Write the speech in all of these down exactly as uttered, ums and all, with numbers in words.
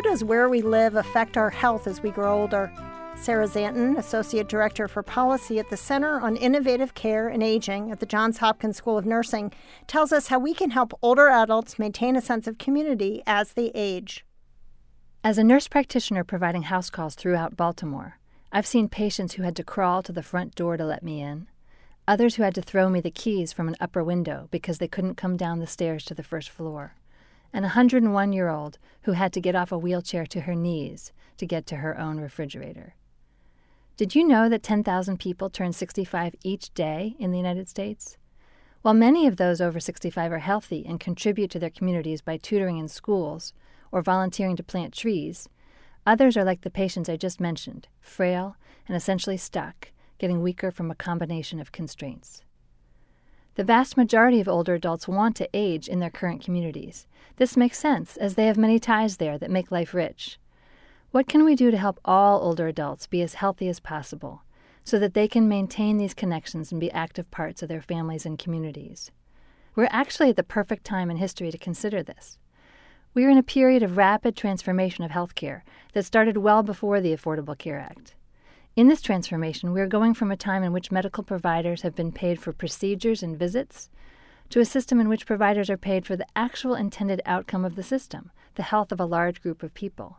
does where we live affect our health as we grow older? Sarah Zanton, Associate Director for Policy at the Center on Innovative Care and Aging at the Johns Hopkins School of Nursing, tells us how we can help older adults maintain a sense of community as they age. As a nurse practitioner providing house calls throughout Baltimore, I've seen patients who had to crawl to the front door to let me in, others who had to throw me the keys from an upper window because they couldn't come down the stairs to the first floor, and a one hundred one-year-old who had to get off a wheelchair to her knees to get to her own refrigerator. Did you know that ten thousand people turn sixty-five each day in the United States? While many of those over sixty-five are healthy and contribute to their communities by tutoring in schools or volunteering to plant trees, others are like the patients I just mentioned, frail and essentially stuck, getting weaker from a combination of constraints. The vast majority of older adults want to age in their current communities. This makes sense, as they have many ties there that make life rich. What can we do to help all older adults be as healthy as possible so that they can maintain these connections and be active parts of their families and communities? We're actually at the perfect time in history to consider this. We are in a period of rapid transformation of healthcare that started well before the Affordable Care Act. In this transformation, we are going from a time in which medical providers have been paid for procedures and visits to a system in which providers are paid for the actual intended outcome of the system, the health of a large group of people.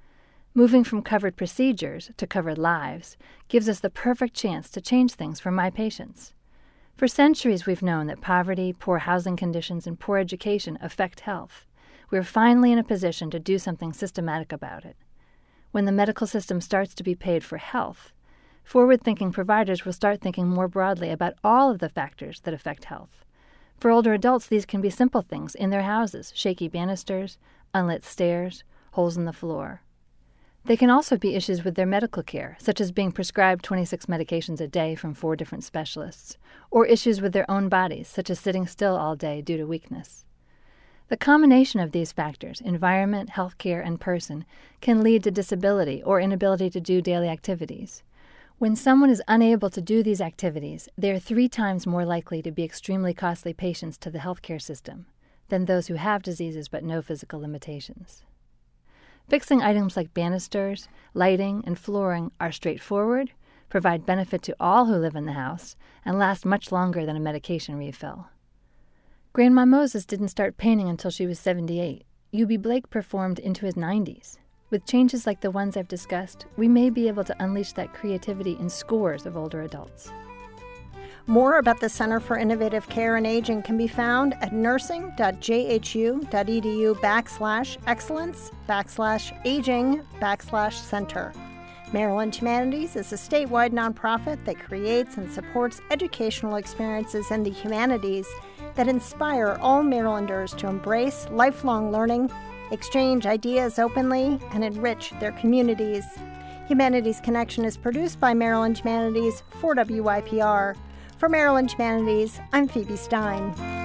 Moving from covered procedures to covered lives gives us the perfect chance to change things for my patients. For centuries, we've known that poverty, poor housing conditions, and poor education affect health. We are finally in a position to do something systematic about it. When the medical system starts to be paid for health, forward-thinking providers will start thinking more broadly about all of the factors that affect health. For older adults, these can be simple things in their houses: shaky banisters, unlit stairs, holes in the floor. They can also be issues with their medical care, such as being prescribed twenty-six medications a day from four different specialists, or issues with their own bodies, such as sitting still all day due to weakness. The combination of these factors, environment, health care, and person, can lead to disability or inability to do daily activities. When someone is unable to do these activities, they are three times more likely to be extremely costly patients to the healthcare system than those who have diseases but no physical limitations. Fixing items like banisters, lighting, and flooring are straightforward, provide benefit to all who live in the house, and last much longer than a medication refill. Grandma Moses didn't start painting until she was seventy-eight. Eubie Blake performed into his nineties. With changes like the ones I've discussed, we may be able to unleash that creativity in scores of older adults. More about the Center for Innovative Care and Aging can be found at nursing.jhu.edu backslash excellence backslash aging backslash center. Maryland Humanities is a statewide nonprofit that creates and supports educational experiences in the humanities that inspire all Marylanders to embrace lifelong learning, exchange ideas openly, and enrich their communities. Humanities Connection is produced by Maryland Humanities for W Y P R. For Maryland Humanities, I'm Phoebe Stein.